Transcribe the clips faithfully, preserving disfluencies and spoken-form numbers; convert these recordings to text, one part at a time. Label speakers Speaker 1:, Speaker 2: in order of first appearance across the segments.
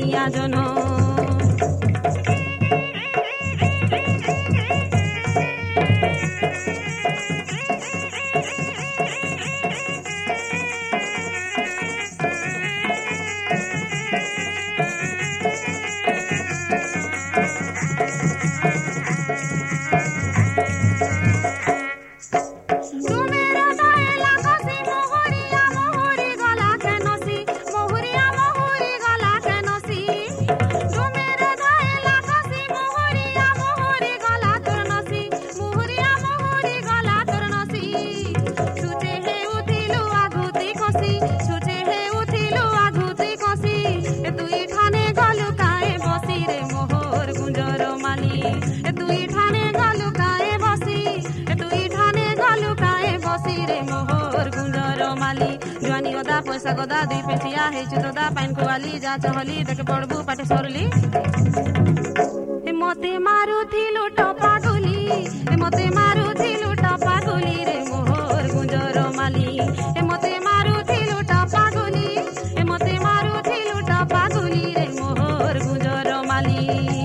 Speaker 1: মনিয়া জন पैसा गदा दुई पेटिया हेचु तदा पाइन खुवाली जा चहली देखे पड़बू पाटे सरली मते मारुथिलु टपा गुली मते मारुथिलु टपा गुली रे मोहर गुंजर माली मते मारुथिलु टपा गुली मते मारुथिलु टपा गुली रे मोहर गुंजर माली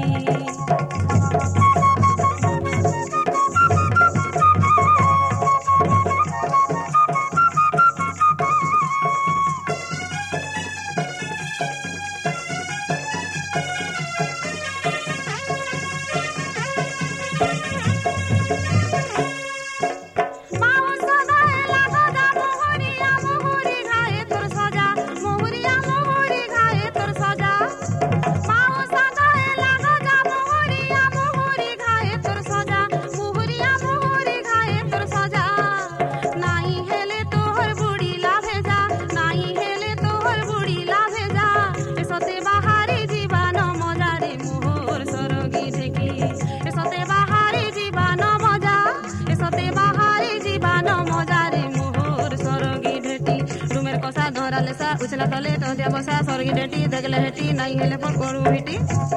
Speaker 1: उछला तले टंटिया बसा सरगी डेटी दगले हेटी नहीं हेले पर करू हिटी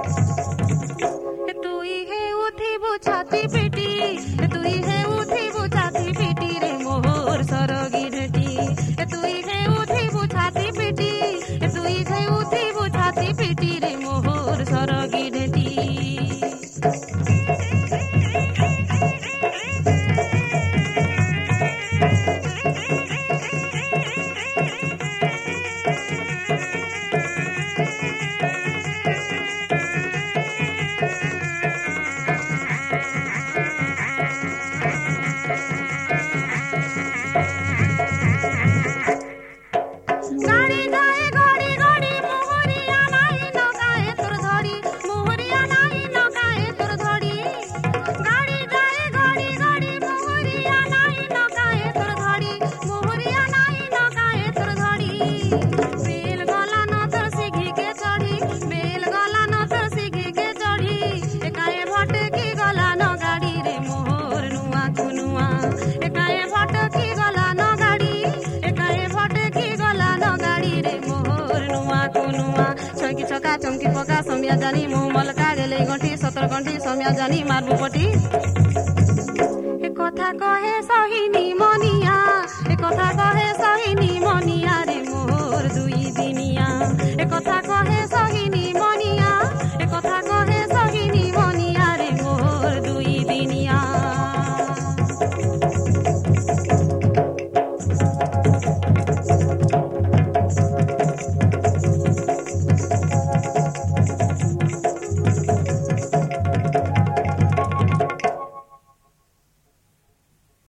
Speaker 1: तुई हे उठी बुछाती पिटी तुई हे उठी बुछाती पिटी रे मोहर सरगी डेटी तुई हे उठी बुछाती पिटी तुई हे उठी बुछाती पिटी रे मोहर सरगी डेटी चमकी पका समिया जानी मुँह मलका गेले गंठी सतर गंठी समिया जानी मारबू पटी ए कथा कहे सहिनी मनिया ए कथा कहे सहिनी मनिया रे मोर दुई दिनिया ए कथा कहे